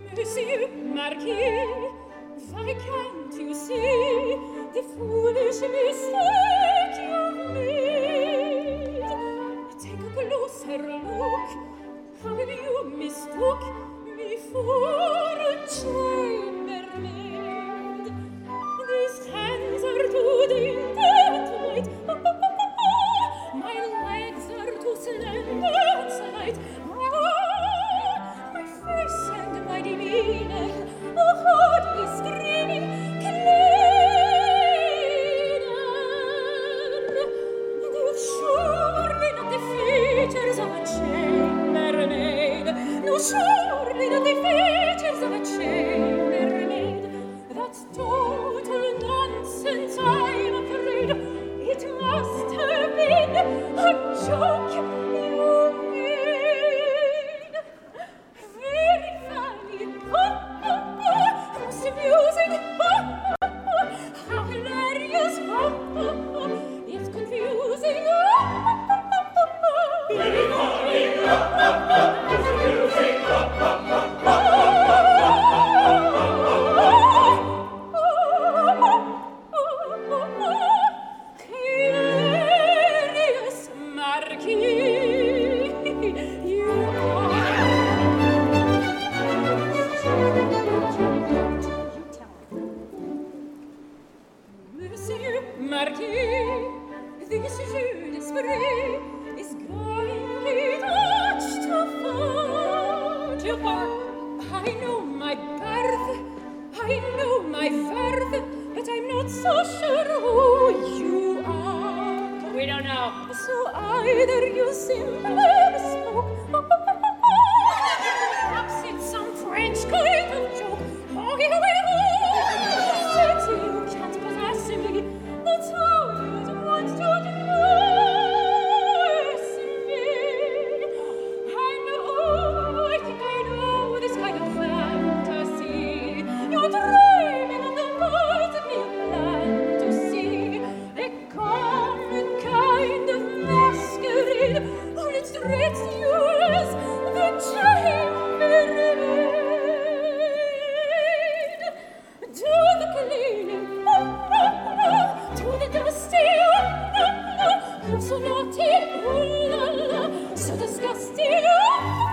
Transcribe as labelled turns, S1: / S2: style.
S1: Monsieur Marquis, why can't you see the foolish mistake you've made? Take a closer look. Have you mistook me for a chambermaid? These hands are too dim and white. My legs are too slender and slight. My face and my demeanor, hardly screaming cleaner. They're surely not the features of a chambermaid. No, surely not the features of a chambermaid. That's total nonsense, I'm afraid. It must have been a joke you made. Very funny, most amusing, how hilarious, yet confusing. Very funny, most amusing, Curious Marquis, you are. You tell me. Monsieur Marquis, this jeu d'esprit is growing much too far. I know my birth, I know my worth, but I'm not so sure who you are. We don't know. So either you simply spoke, perhaps it's some French kind of joke. Oh, here we go. Since you can't possess me, that's how you'd want to dress me. I think I know this kind of fantasy. You're dreaming of the part of me you plan to see. A common kind of masquerade, all its threats use the chambermaid. Do the cleaning, do the dusting, I'm so naughty, ooh la la, so disgusting.